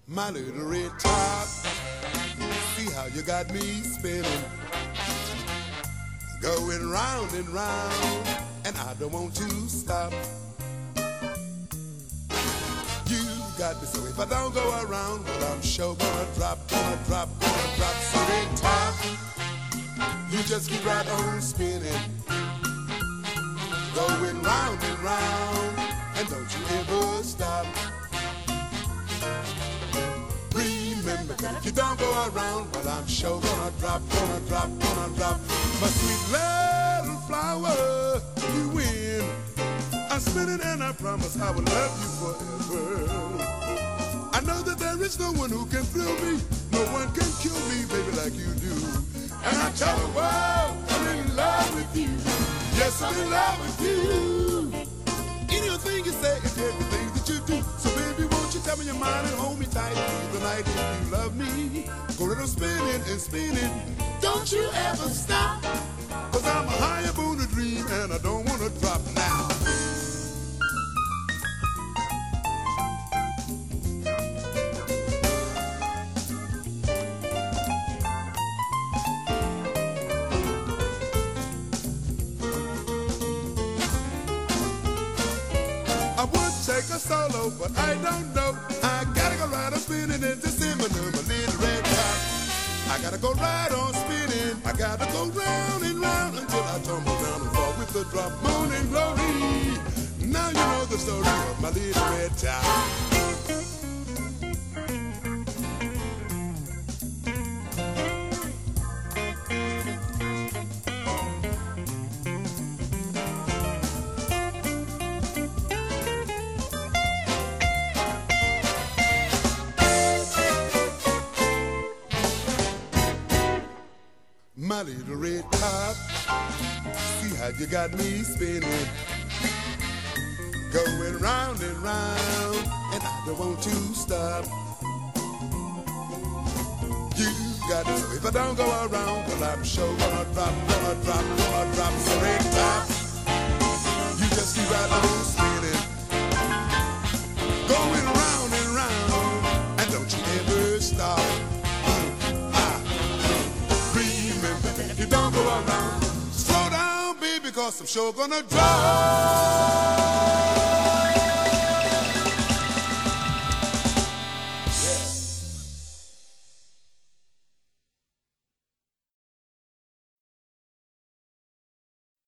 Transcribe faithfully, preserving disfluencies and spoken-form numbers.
My little red top, see how you got me spinning, going round and round, and I don't want to stop. You got me, so if I don't go around, well, I'm sure gonna drop, gonna drop, gonna drop. So red top, you just keep right on spinning, going round and round, and don't you ever stop. Remember that if you don't go around, well, I'm sure gonna drop, gonna drop, gonna drop. My sweet little flower, you win. I'm spinning and I promise I will love you forever. I know that there is no one who can thrill me, no one can kill me, baby, like you do. And I tell the world I'm in love with you. Yes, I'm in love with you. Anything you say is everything that you do. So baby, won't you tell me your mind and hold me tight through the night if you love me. Go little spinning and spinning, don't you ever stop. Cause I'm a higher born a dream and I don't wanna drop now. I would take a solo, but I don't know. I gotta go right on spinning into cinnamon, my little red top. I gotta go right on spinning. I gotta go round and round until I tumble down and fall with the drop. Moon and glory. Now you know the story of my little red top. My little red top, see how you got me spinning, going round and round, and I don't want to stop. You got it, so if I don't go around, well, I'm sure gonna drop, gonna drop, gonna drop. So red top, you just keep right on spinning, going round and round, and don't you ever stop. If you don't go around, slow down, baby, cause I'm sure gonna drop.